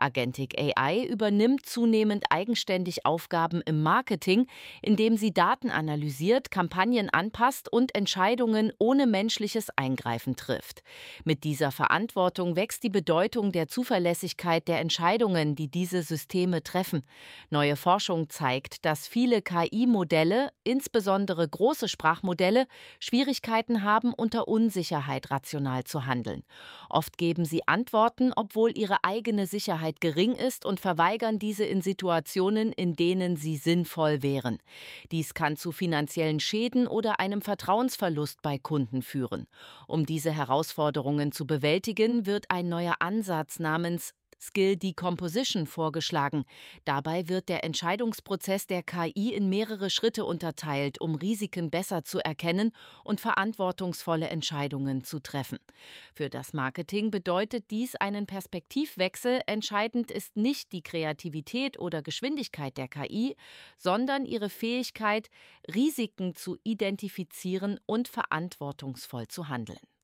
Agentic AI übernimmt zunehmend eigenständig Aufgaben im Marketing, indem sie Daten analysiert, Kampagnen anpasst und Entscheidungen ohne menschliches Eingreifen trifft. Mit dieser Verantwortung wächst die Bedeutung der Zuverlässigkeit der Entscheidungen, die diese Systeme treffen. Neue Forschung zeigt, dass viele KI-Modelle, insbesondere große Sprachmodelle, Schwierigkeiten haben, unter Unsicherheit rational zu handeln. Oft geben sie Antworten, obwohl ihre eigene Sicherheit gering ist, und verweigern diese in Situationen, in denen sie sinnvoll wären. Dies kann zu finanziellen Schäden oder einem Vertrauensverlust bei Kunden führen. Um diese Herausforderungen zu bewältigen, wird ein neuer Ansatz namens Skill Decomposition vorgeschlagen. Dabei wird der Entscheidungsprozess der KI in mehrere Schritte unterteilt, um Risiken besser zu erkennen und verantwortungsvolle Entscheidungen zu treffen. Für das Marketing bedeutet dies einen Perspektivwechsel. Entscheidend ist nicht die Kreativität oder Geschwindigkeit der KI, sondern ihre Fähigkeit, Risiken zu identifizieren und verantwortungsvoll zu handeln.